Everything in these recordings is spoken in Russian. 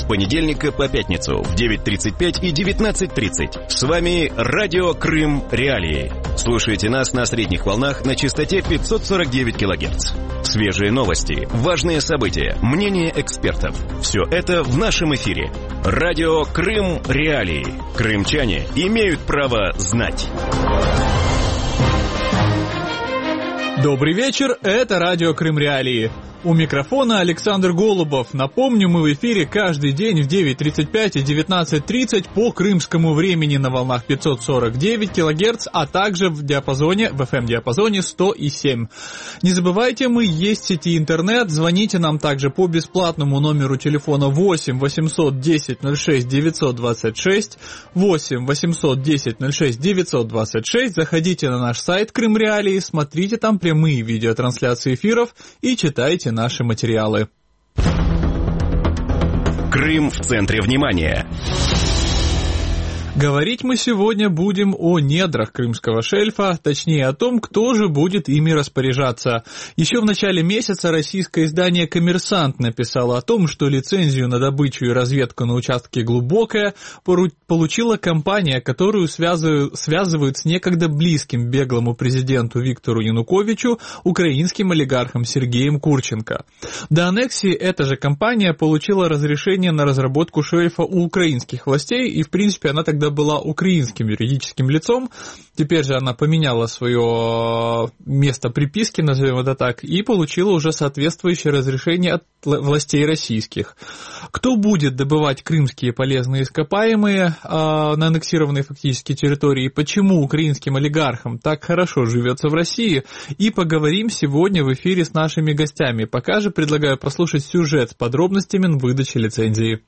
понедельника по пятницу в 9:35 и 19:30. С вами Радио Крым Реалии. Слушайте нас на средних волнах на частоте 549 кГц. Свежие новости, важные события, мнения экспертов. Все это в нашем эфире. Радио Крым Реалии. Крымчане имеют право знать. Добрый вечер, это Радио Крым Реалии. У микрофона Александр Голубов. Напомню, мы в эфире каждый день в 9:35 и 19:30 по крымскому времени на волнах 549 кГц, а также в FM-диапазоне 100,7. Не забывайте, мы есть в сети интернет, звоните нам также по бесплатному номеру телефона 8 810 06 926, 8 810 06 926, заходите на наш сайт Крым Реалии, смотрите там прямые видеотрансляции эфиров и читайте наши материалы. Крым в центре внимания. Говорить мы сегодня будем о недрах Крымского шельфа, точнее о том, кто же будет ими распоряжаться. Еще в начале месяца российское издание «Коммерсант» написало о том, что лицензию на добычу и разведку на участке «Глубокое» получила компания, которую связывают с некогда близким беглому президенту Виктору Януковичу украинским олигархом Сергеем Курченко. До аннексии эта же компания получила разрешение на разработку шельфа у украинских властей, и в принципе она тогда была украинским юридическим лицом, теперь же она поменяла свое место приписки, назовем это так, и получила уже соответствующее разрешение от властей российских. Кто будет добывать крымские полезные ископаемые на аннексированной фактически территории, почему украинским олигархам так хорошо живется в России, и поговорим сегодня в эфире с нашими гостями. Пока же предлагаю послушать сюжет с подробностями выдачи лицензии.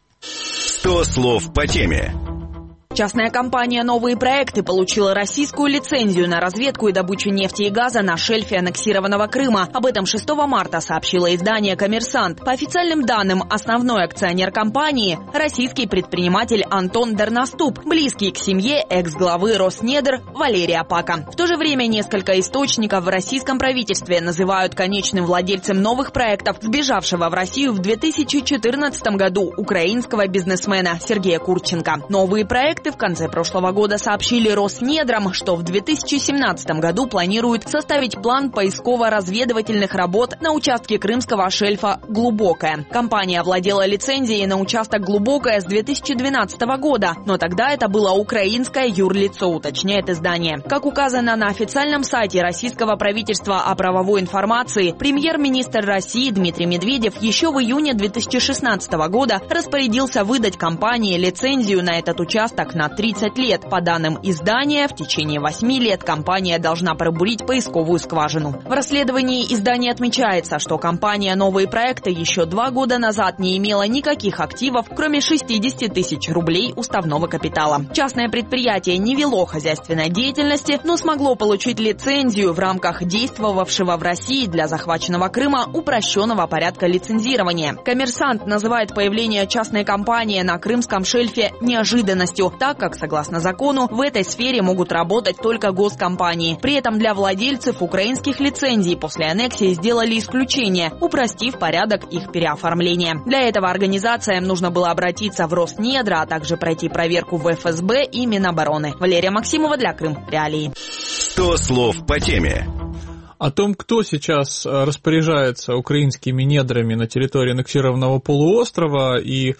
100 слов по теме. Частная компания «Новые проекты» получила российскую лицензию на разведку и добычу нефти и газа на шельфе аннексированного Крыма. Об этом 6 марта сообщило издание «Коммерсант». По официальным данным, основной акционер компании – российский предприниматель Антон Дерноступ, близкий к семье экс-главы Роснедр Валерия Пака. В то же время несколько источников в российском правительстве называют конечным владельцем новых проектов сбежавшего в Россию в 2014 году украинского бизнесмена Сергея Курченко. Новые проекты в конце прошлого года сообщили Роснедрам, что в 2017 году планируют составить план поисково-разведывательных работ на участке крымского шельфа «Глубокое». Компания владела лицензией на участок «Глубокое» с 2012 года, но тогда это было украинское юрлицо, уточняет издание. Как указано на официальном сайте российского правительства о правовой информации, премьер-министр России Дмитрий Медведев еще в июне 2016 года распорядился выдать компании лицензию на этот участок на 30 лет. По данным издания, в течение 8 лет компания должна пробурить поисковую скважину. В расследовании издания отмечается, что компания «Новые проекты» еще 2 года назад не имела никаких активов, кроме 60 тысяч рублей уставного капитала. Частное предприятие не вело хозяйственной деятельности, но смогло получить лицензию в рамках действовавшего в России для захваченного Крыма упрощенного порядка лицензирования. «Коммерсант» называет появление частной компании на Крымском шельфе неожиданностью, так как, согласно закону, в этой сфере могут работать только госкомпании. При этом для владельцев украинских лицензий после аннексии сделали исключение, упростив порядок их переоформления. Для этого организациям нужно было обратиться в Роснедра, а также пройти проверку в ФСБ и Минобороны. Валерия Максимова для Крым Реалии. 100 слов по теме. О том, кто сейчас распоряжается украинскими недрами на территории аннексированного полуострова и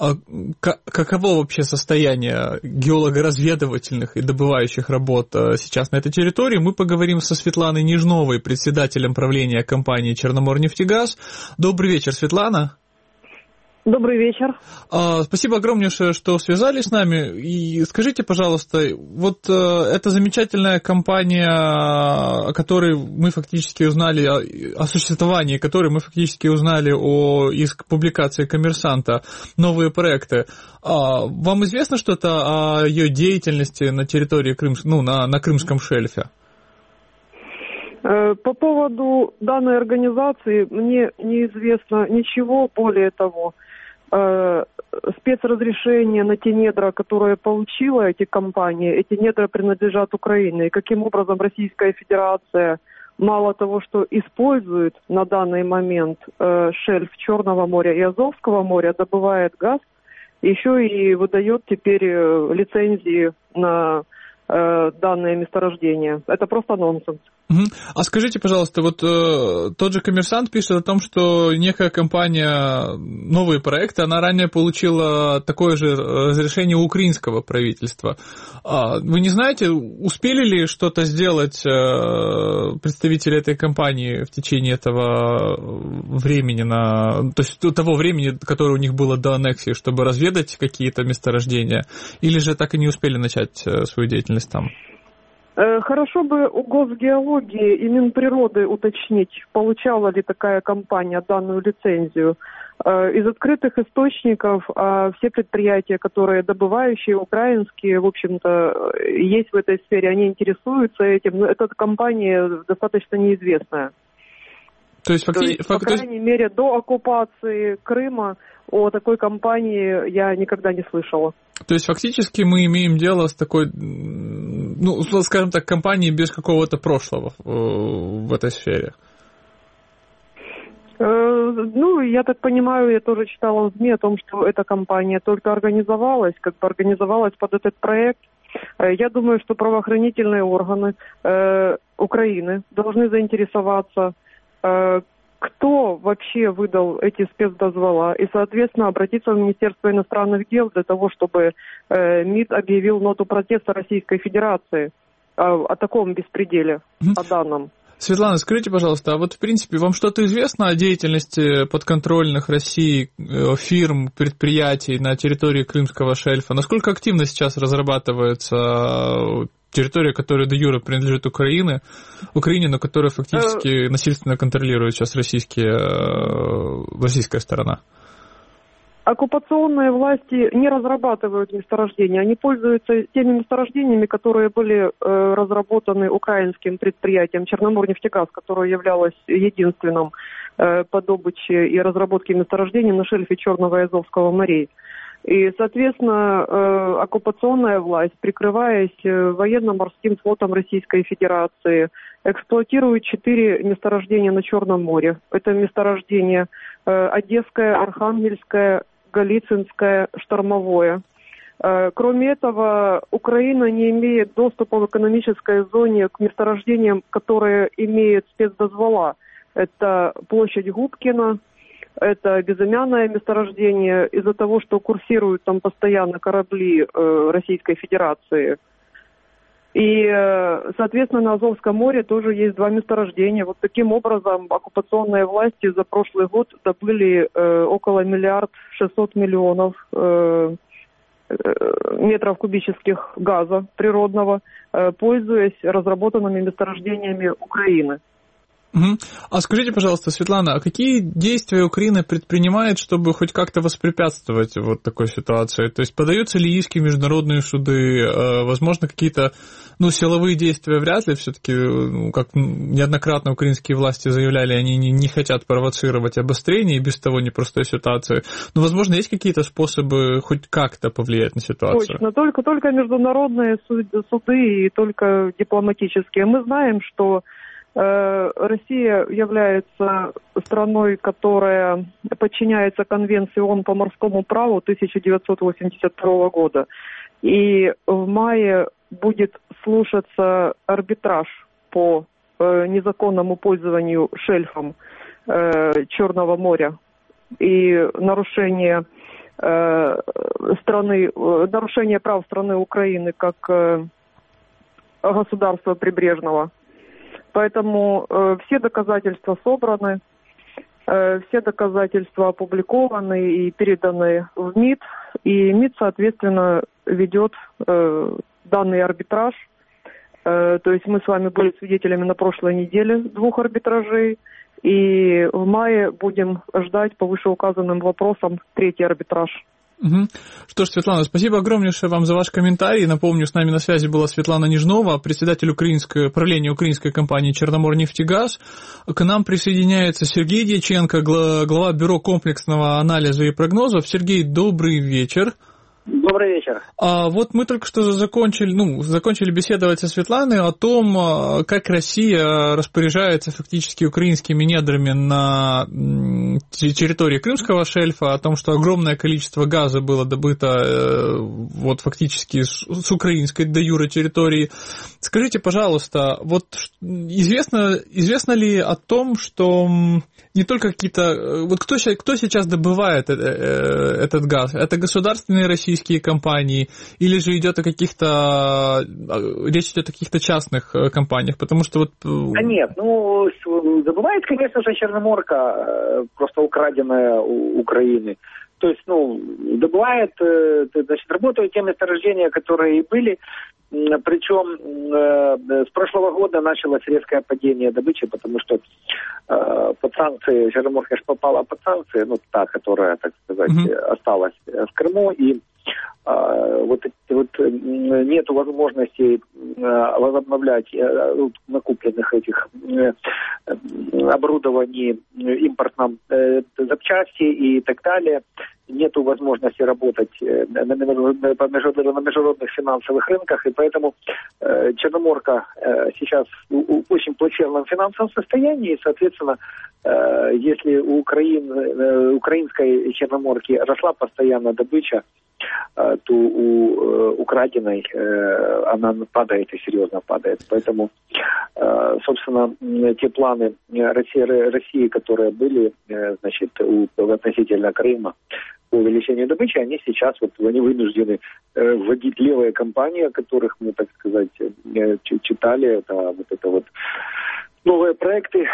каково вообще состояние геолого-разведывательных и добывающих работ сейчас на этой территории, мы поговорим со Светланой Нежновой, председателем правления компании «Черноморнефтегаз». Добрый вечер, Светлана. Добрый вечер. Спасибо огромнейшее, что связались с нами. И скажите, пожалуйста, вот эта замечательная компания, о которой мы фактически узнали, о существовании которой мы фактически узнали из публикации «Коммерсанта», «Новые проекты», вам известно что-то о ее деятельности на территории на Крымском шельфе? По поводу данной организации мне неизвестно ничего, более того. Спецразрешение на те недра, которые получила эти компании, эти недра принадлежат Украине. И каким образом Российская Федерация мало того, что использует на данный момент шельф Черного моря и Азовского моря, добывает газ, еще и выдает теперь лицензии на данное месторождение. Это просто нонсенс. А скажите, пожалуйста, вот тот же «Коммерсант» пишет о том, что некая компания «Новые проекты», она ранее получила такое же разрешение у украинского правительства. Вы не знаете, успели ли что-то сделать представители этой компании в течение этого времени, то есть того времени, которое у них было до аннексии, чтобы разведать какие-то месторождения, или же так и не успели начать свою деятельность там? Хорошо бы у Госгеологии и Минприроды уточнить, получала ли такая компания данную лицензию. Из открытых источников все предприятия, которые добывающие, украинские, в общем-то, есть в этой сфере, они интересуются этим, но эта компания достаточно неизвестная. То есть по крайней мере, до оккупации Крыма о такой компании я никогда не слышала. То есть фактически мы имеем дело с такой, скажем так, компанией без какого-то прошлого в этой сфере. Я так понимаю, я тоже читала в СМИ о том, что эта компания только организовалась под этот проект. Я думаю, что правоохранительные органы Украины должны заинтересоваться, кто вообще выдал эти спецдозвола, и, соответственно, обратиться в Министерство иностранных дел для того, чтобы МИД объявил ноту протеста Российской Федерации о таком беспределе, о данном. Светлана, скажите, пожалуйста, а вот в принципе вам что-то известно о деятельности подконтрольных России фирм, предприятий на территории Крымского шельфа? Насколько активно сейчас разрабатывается территория, которая де юре принадлежит Украине, но которая фактически насильственно контролирует сейчас российская сторона? Оккупационные власти не разрабатывают месторождения, они пользуются теми месторождениями, которые были разработаны украинским предприятием «Черноморнефтегаз», которое являлось единственным по добыче и разработке месторождений на шельфе Черного и Азовского морей. И, соответственно, оккупационная власть, прикрываясь военно-морским флотом Российской Федерации, эксплуатирует 4 месторождения на Черном море. Это месторождение Одесское, Архангельское, Голицынское, Штормовое. Кроме этого, Украина не имеет доступа в экономической зоне к месторождениям, которые имеют спецдозвола. Это площадь Губкина, это безымянное месторождение, из-за того, что курсируют там постоянно корабли Российской Федерации. И, соответственно, на Азовском море тоже есть 2 месторождения. Вот таким образом оккупационные власти за прошлый год добыли около 1 600 000 000 метров кубических газа природного, пользуясь разработанными месторождениями Украины. А скажите, пожалуйста, Светлана, а какие действия Украина предпринимает, чтобы хоть как-то воспрепятствовать вот такой ситуации? То есть подаются ли иски в международные суды, возможно, какие-то силовые действия вряд ли, все-таки, как неоднократно украинские власти заявляли, они не хотят провоцировать обострение и без того непростой ситуации. Но, возможно, есть какие-то способы хоть как-то повлиять на ситуацию? Точно, только международные суды и только дипломатические. Мы знаем, что Россия является страной, которая подчиняется Конвенции ООН по морскому праву 1982 года. И в мае будет слушаться арбитраж по незаконному пользованию шельфом Черного моря и нарушение прав страны Украины как государства прибрежного. Поэтому все доказательства собраны, все доказательства опубликованы и переданы в МИД, и МИД, соответственно, ведет данный арбитраж. То есть мы с вами были свидетелями на прошлой неделе 2 арбитражей, и в мае будем ждать по вышеуказанным вопросам 3-й арбитраж. Что ж, Светлана, спасибо огромнейшее вам за ваш комментарий. Напомню, с нами на связи была Светлана Нежнова, председатель правления украинской компании «Черноморнефтегаз». К нам присоединяется Сергей Дьяченко, глава бюро комплексного анализа и прогнозов. Сергей, добрый вечер. Добрый вечер. Вот мы только что закончили беседовать со Светланой о том, как Россия распоряжается фактически украинскими недрами на территории Крымского шельфа, о том, что огромное количество газа было добыто вот фактически с украинской де-юре территории. Скажите, пожалуйста, вот известно ли о том, что не только какие-то... Вот кто сейчас добывает этот газ? Это государственные российские компании, или же речь идет о каких-то частных компаниях, потому что вот... Нет, добывает, конечно же, Черноморка, просто украденная у Украины. То есть, добывает, значит, работают те месторождения, которые и были. Причем с прошлого года началось резкое падение добычи, потому что под санкции, Черноморка попала под санкции, та, которая, так сказать, осталась в Крыму, и нету возможности возобновлять накупленных этих оборудований импортном, запчасти и так далее. Нету возможности работать на международных финансовых рынках, и поэтому Черноморка сейчас в очень плачевном финансовом состоянии, и, соответственно, если у украинской Черноморки росла постоянно добыча, то у украденной она падает и серьезно падает. Поэтому, собственно, те планы России, которые были, значит, относительно Крыма, по увеличению добычи, они сейчас они вынуждены вводить левые компании, о которых мы, так сказать, читали. Это новые проекты,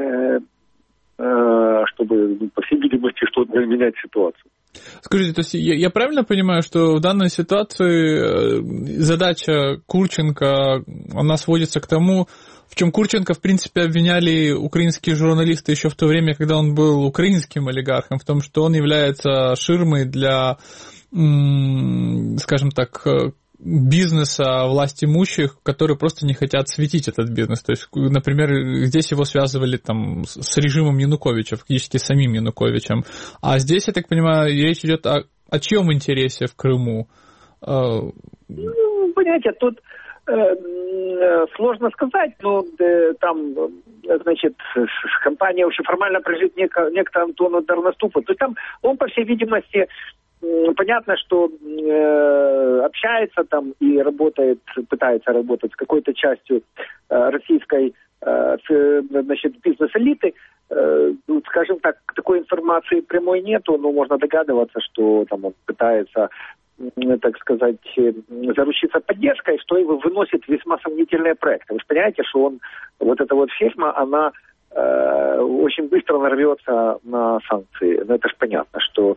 чтобы, по всей видимости, что-то менять ситуацию. Скажите, то есть я правильно понимаю, что в данной ситуации задача Курченко, она сводится к тому, в чем Курченко, в принципе, обвиняли украинские журналисты еще в то время, когда он был украинским олигархом, в том, что он является ширмой для, скажем так, бизнеса власть имущих, которые просто не хотят светить этот бизнес. То есть, например, здесь его связывали там с режимом Януковича, фактически самим Януковичем. А здесь, я так понимаю, речь идет о чьем интересе в Крыму? Понимаете, тут сложно сказать, но там, значит, компания вообще формально принадлежит некто Антону Дарноступу. То есть там он, по всей видимости, понятно, что общается там и пытается работать с какой-то частью российской, значит, бизнес-элиты. Скажем так, такой информации прямой нету, но можно догадываться, что там он пытается, так сказать, заручиться поддержкой, что его выносит весьма сомнительные проекты. Вы же понимаете, что эта фирма, она очень быстро нарвется на санкции. Это же понятно, что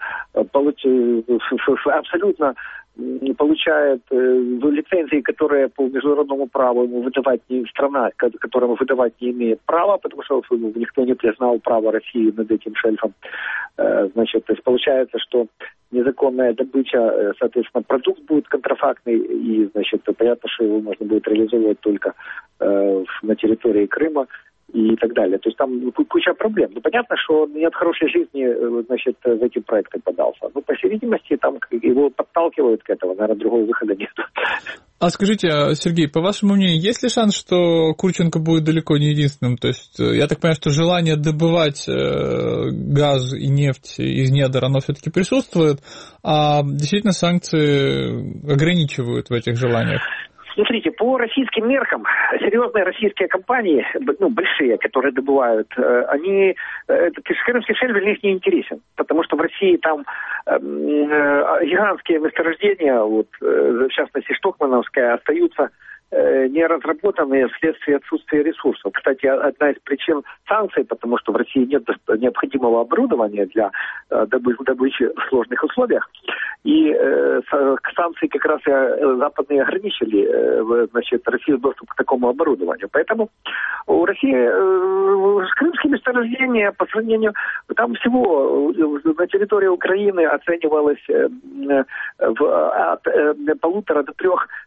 абсолютно получает лицензии, которые по международному праву ему выдавать страна, которому выдавать не имеет права, потому что никто не признал право России над этим шельфом. Значит, то есть получается, что незаконная добыча, соответственно, продукт будет контрафактный, и, значит, понятно, что его можно будет реализовывать только на территории Крыма и так далее. То есть там куча проблем. Понятно, что он не от хорошей жизни, значит, в эти проекты подался. По всей видимости, там его подталкивают к этому, наверное, другого выхода нет. А скажите, Сергей, по вашему мнению, есть ли шанс, что Курченко будет далеко не единственным? То есть, я так понимаю, что желание добывать газ и нефть из недр, оно все-таки присутствует, а действительно санкции ограничивают в этих желаниях? Смотрите, по российским меркам серьезные российские компании, большие, которые добывают, они, Крымский шельф для них не интересен, потому что в России там гигантские месторождения, в частности Штокмановская, остаются не разработанные вследствие отсутствия ресурсов. Кстати, одна из причин санкций, потому что в России нет необходимого оборудования для добычи в сложных условиях. И санкции как раз западные ограничили, значит, Россию доступ к такому оборудованию. Поэтому у России крымские месторождения по сравнению, там всего на территории Украины оценивалось от 1,5 до 3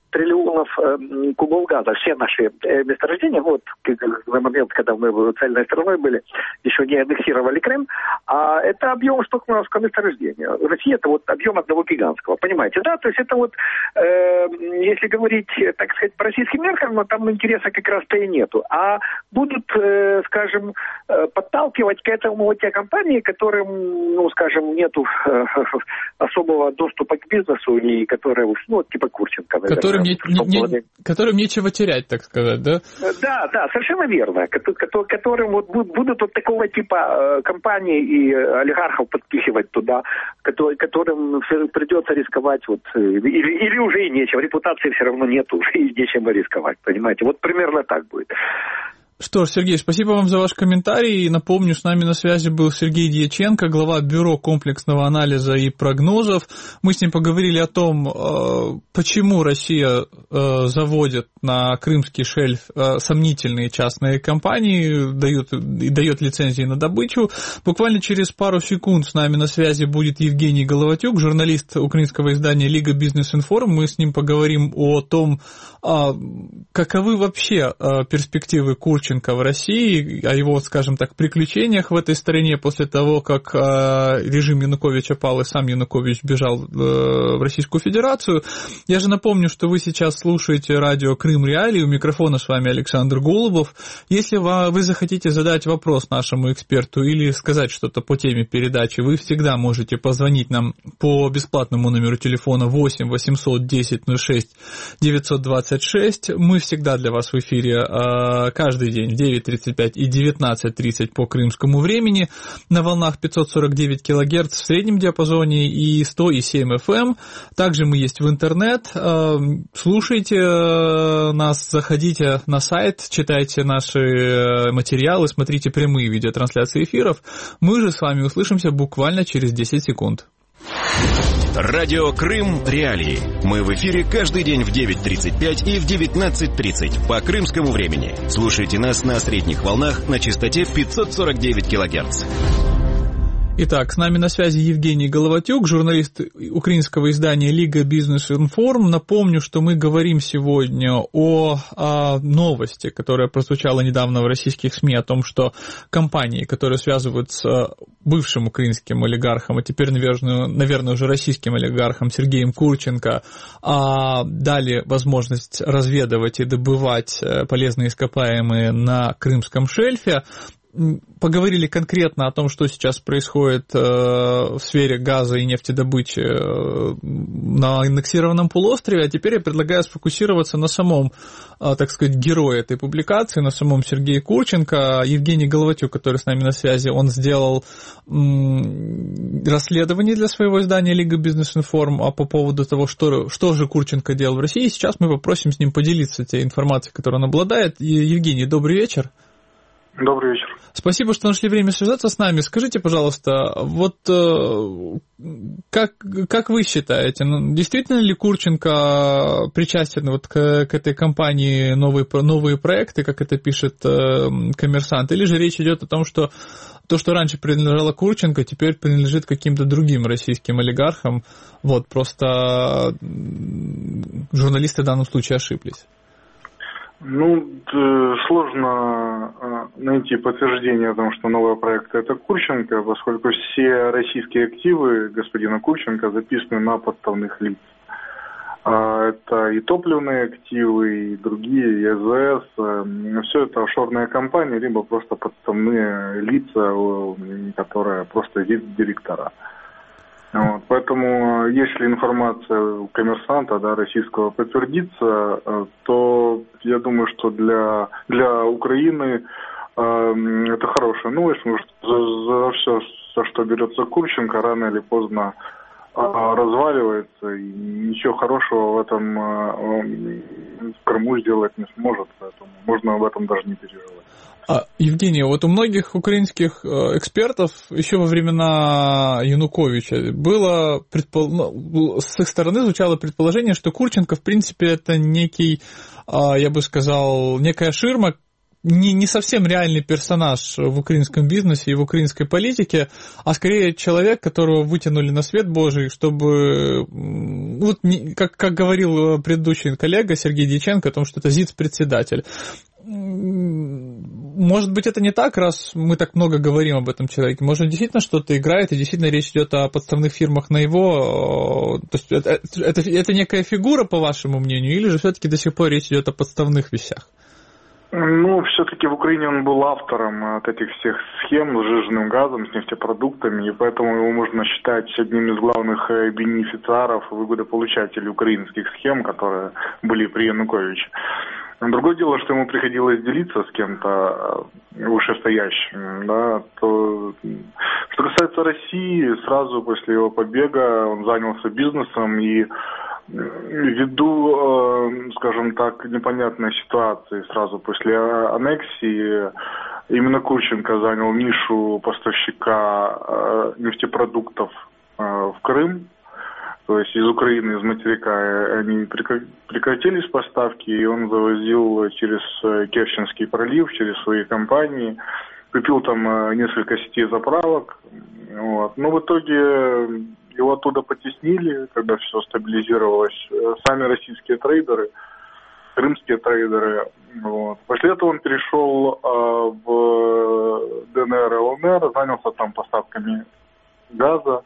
триллионов кубов газа, все наши месторождения, вот на момент, когда мы цельной страной были, еще не аннексировали Крым, а это объем Штокмановского месторождения. Россия это вот объем одного гигантского, понимаете, да? То есть это вот, если говорить, так сказать, по российским меркам, но там интереса как раз-то и нету. А будут, скажем, подталкивать к этому вот те компании, которым, ну, скажем, нету особого доступа к бизнесу и которые, ну, типа Курченко, наверное. Которым нечего терять, так сказать, да? Да, совершенно верно. Которым вот будут вот такого типа компаний и олигархов подпихивать туда, которым придется рисковать, вот, или уже и нечего. Репутации все равно нету, уже и нечем рисковать, понимаете? Вот примерно так будет. Что ж, Сергей, спасибо вам за ваш комментарий. И напомню, с нами на связи был Сергей Дьяченко, глава Бюро комплексного анализа и прогнозов. Мы с ним поговорили о том, почему Россия заводит на крымский шельф сомнительные частные компании, дает лицензии на добычу. Буквально через пару секунд с нами на связи будет Евгений Головатюк, журналист украинского издания «Лига Бизнес-Информ». Мы с ним поговорим о том, каковы вообще перспективы Курченко в России, о его, скажем так, приключениях в этой стране после того, как режим Януковича пал и сам Янукович бежал в Российскую Федерацию. Я же напомню, что вы сейчас слушаете радио «Крым Реалии». У микрофона с вами Александр Голубов. Если вы захотите задать вопрос нашему эксперту или сказать что-то по теме передачи, вы всегда можете позвонить нам по бесплатному номеру телефона 8 800 10 06 926. Мы всегда для вас в эфире каждый день в 9:35 и 19:30 по крымскому времени на волнах 549 кГц в среднем диапазоне и 100,7 FM. Также мы есть в интернет. Слушайте нас, заходите на сайт, читайте наши материалы, смотрите прямые видеотрансляции эфиров. Мы же с вами услышимся буквально через 10 секунд. Радио Крым Реалии. Мы в эфире каждый день в 9:35 и в 19:30 по крымскому времени. Слушайте нас на средних волнах на частоте 549 кГц. Итак, с нами на связи Евгений Головатюк, журналист украинского издания «Лига Бизнес-Информ». Напомню, что мы говорим сегодня о новости, которая прозвучала недавно в российских СМИ, о том, что компании, которые связывают с бывшим украинским олигархом, а теперь, наверное, уже российским олигархом Сергеем Курченко, дали возможность разведывать и добывать полезные ископаемые на Крымском шельфе. Поговорили конкретно о том, что сейчас происходит в сфере газа и нефтедобычи на аннексированном полуострове, а теперь я предлагаю сфокусироваться на самом, так сказать, герое этой публикации, на самом Сергее Курченко. Евгений Головатюк, который с нами на связи, он сделал расследование для своего издания «Лига Бизнес-Информ» по поводу того, что же Курченко делал в России. Сейчас мы попросим с ним поделиться той информацией, которой он обладает. Евгений, добрый вечер. Добрый вечер. Спасибо, что нашли время связаться с нами. Скажите, пожалуйста, вот как вы считаете, действительно ли Курченко причастен вот к этой компании новые проекты, как это пишет «Коммерсант», или же речь идет о том, что то, что раньше принадлежало Курченко, теперь принадлежит каким-то другим российским олигархам? Вот, просто журналисты в данном случае ошиблись. Сложно найти подтверждение о том, что новые проекты это Курченко, поскольку все российские активы господина Курченко записаны на подставных лиц. Это и топливные активы, и другие, и АЗС. Все это офшорные компании, либо просто подставные лица, которые просто директора. Вот, поэтому, если информация у «Коммерсанта», российского подтвердится, то я думаю, что для Украины это хорошая новость, потому что за все, за что берется Курченко, рано или поздно разваливается, и ничего хорошего в этом в Крыму сделать не сможет, поэтому можно об этом даже не переживать. Евгений, вот у многих украинских экспертов еще во времена Януковича было с их стороны звучало предположение, что Курченко, в принципе, это некий, я бы сказал, некая ширма, не совсем реальный персонаж в украинском бизнесе и в украинской политике, а скорее человек, которого вытянули на свет Божий, чтобы, вот, как говорил предыдущий коллега Сергей Дьяченко, о том, что это ЗИЦ-председатель. Может быть, это не так, раз мы так много говорим об этом человеке. Может, действительно что-то играет, и действительно речь идет о подставных фирмах на его... То есть это некая фигура, по вашему мнению, или же все-таки до сих пор речь идет о подставных вещах? Ну, все-таки в Украине он был автором от этих всех схем с сжиженным газом, с нефтепродуктами, и поэтому его можно считать одним из главных бенефициаров, выгодополучателей украинских схем, которые были при Януковиче. Другое дело, что ему приходилось делиться с кем-то вышестоящим, да, то, что касается России, сразу после его побега он занялся бизнесом, и ввиду, скажем так, непонятной ситуации сразу после аннексии, именно Курченко занял нишу поставщика нефтепродуктов в Крым. То есть из Украины, из материка они прекратились поставки, и он завозил через Керченский пролив, через свои компании. Купил там несколько сетей заправок. Вот. Но в итоге его оттуда потеснили, когда все стабилизировалось. Сами российские трейдеры, крымские трейдеры. Вот. После этого он перешел в ДНР и ЛНР, занялся там поставками газа.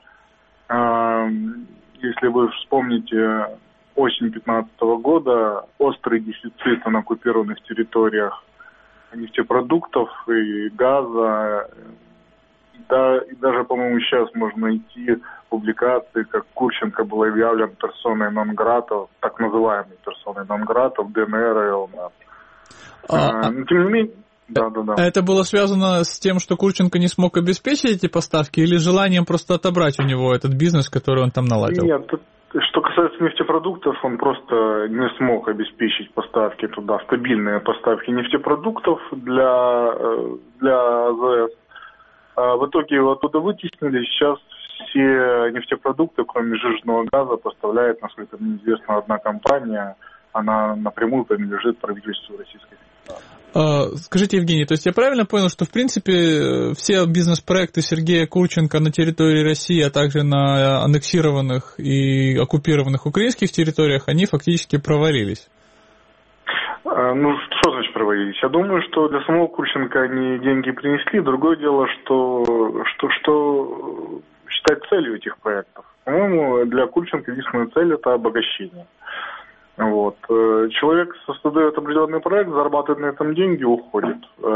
Если вы вспомните, осень 2015 года, острый дефицит на оккупированных территориях нефтепродуктов и газа. Да, и даже, по-моему, сейчас можно найти публикации, как Курченко был объявлен персоной нон-грата, так называемой персоной нон-грата в ДНР и ЛНР. Но, тем не менее... Да. Это было связано с тем, что Курченко не смог обеспечить эти поставки, или желанием просто отобрать у него этот бизнес, который он там наладил? Нет, что касается нефтепродуктов, он просто не смог обеспечить поставки туда, стабильные поставки нефтепродуктов для АЗС. В итоге его оттуда вытеснили. Сейчас все нефтепродукты, кроме сжиженного газа, поставляет, насколько мне известно, одна компания. Она напрямую принадлежит правительству Российской Федерации. Скажите, Евгений, то есть я правильно понял, что в принципе все бизнес-проекты Сергея Курченко на территории России, а также на аннексированных и оккупированных украинских территориях, они фактически провалились? Ну, что значит провалились? Я думаю, что для самого Курченко они деньги принесли. Другое дело, что считать целью этих проектов. По-моему, для Курченко единственная цель – это обогащение. Вот. Человек создает определенный проект, зарабатывает на этом деньги, уходит.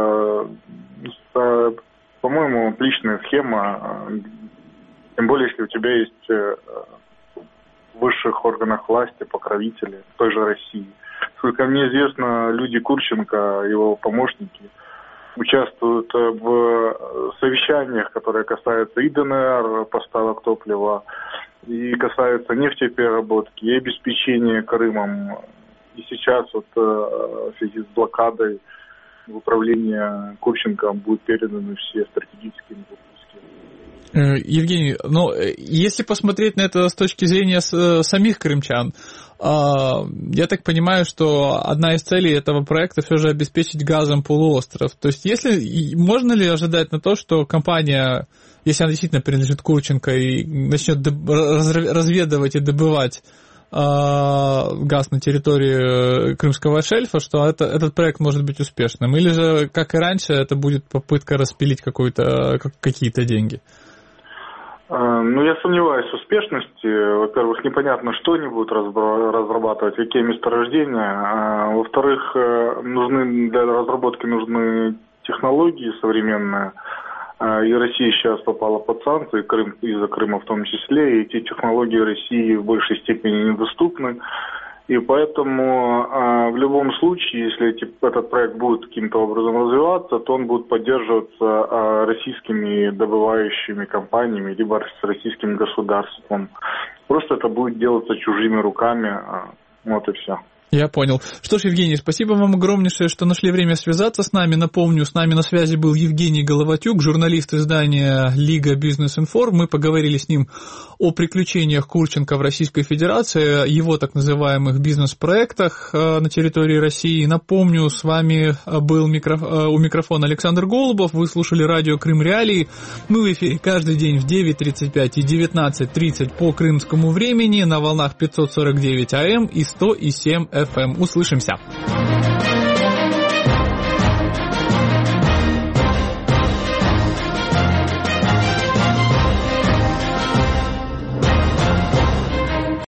По-моему, отличная схема, тем более, если у тебя есть в высших органах власти покровители той же России. Сколько мне известно, люди Курченко, его помощники, участвуют в совещаниях, которые касаются и ДНР, поставок топлива, и касаются нефтепереработки, и обеспечения Крымом. И сейчас вот в связи с блокадой в управление Курченко будут переданы все стратегические инвестиции. Евгений, ну, если посмотреть на это с точки зрения самих крымчан, я так понимаю, что одна из целей этого проекта все же обеспечить газом полуостров. То есть можно ли ожидать на то, что компания, если она действительно принадлежит Курченко и начнет разведывать и добывать газ на территории Крымского шельфа, что этот проект может быть успешным? Или же, как и раньше, это будет попытка распилить какие-то деньги? Ну, я сомневаюсь в успешности. Во-первых, непонятно, что они будут разрабатывать, какие месторождения. Во-вторых, для разработки нужны технологии современные. И Россия сейчас попала под санкции, из-за Крыма в том числе. И эти технологии России в большей степени недоступны. И поэтому в любом случае, если этот проект будет каким-то образом развиваться, то он будет поддерживаться российскими добывающими компаниями, либо с российским государством. Просто это будет делаться чужими руками, вот и все. Я понял. Что ж, Евгений, спасибо вам огромнейшее, что нашли время связаться с нами. Напомню, с нами на связи был Евгений Головатюк, журналист издания «Лига Бизнес-Информ». Мы поговорили с ним о приключениях Курченко в Российской Федерации, его так называемых бизнес-проектах на территории России. Напомню, с вами был у микрофона Александр Голубов. Вы слушали радио «Крым Реалии». Мы в эфире каждый день в 9:35 и 19:30 по крымскому времени на волнах 549 АМ и 100,7 FM. Услышимся.